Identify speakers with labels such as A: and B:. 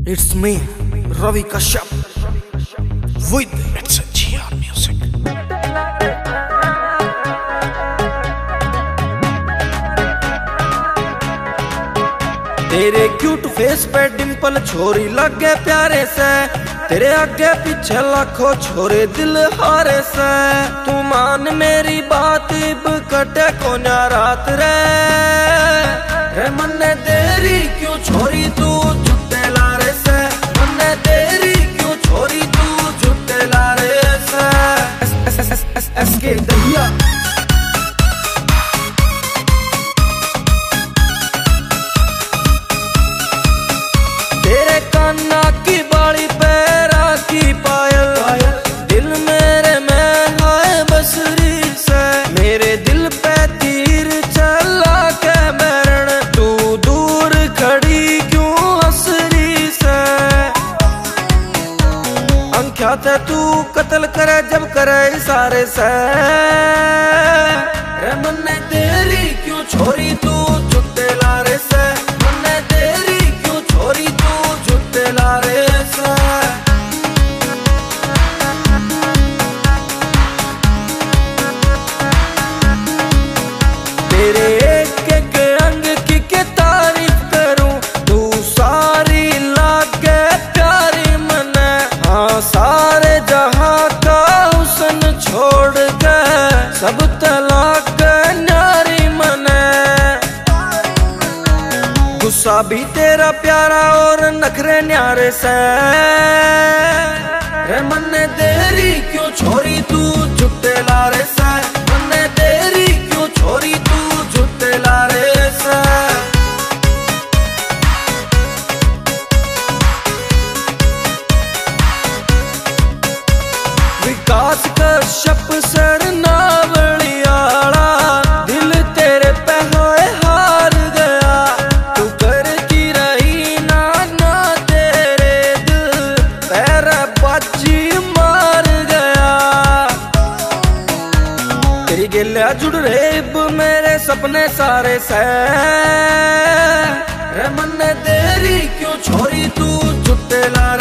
A: It's me, Ravi Kashyap, with
B: It's a GR Music.
A: तेरे cute face पे dimple छोरी लगे प्यारे से, तेरे आगे पीछे लाखों छोरे दिल हारे से। तू मान मेरी बात इब कटे को ना रात रे मन देरी क्यों छोरी तू झूठे लारे से, मन देरी क्यों छोरी तू झूठे लारे से। एस के दहिया कान्ना की बाड़ी पे राखी पायल, दिल मेरे में है बसरी से। मेरे दिल पे तीर चला के मरण, तू दूर खड़ी क्यों हसरी से। अंख्यात है तू कत्ल करे जब करे इशारे से। मन तेरी क्यों छोरी तू झूठे लारे से, मन तेरी क्यों छोरी तू झूठे लारे से। तेरे एक एक अंग की के तारीफ करूं, तू सारी लागे प्यारी मने। हाँ सारे जहां का हुस्न छोड़ के सब तलाक न्यारी मने। गुस्सा भी तेरा प्यारा और नखरे न्यारे से। मन देरी क्यों छोरी तू झूठे लारे से, मन देरी क्यों छोरी तू झूठे लारे से। विकास कश्यप सर नावलियाला, दिल तेरे पे हार गया। तू कर की रही ना ना तेरे दिल पैर बाजी मार गया। तेरी गिलिया जुड़ रेब मेरे सपने सारे से। मन देरी क्यों छोरी तू झूठे ला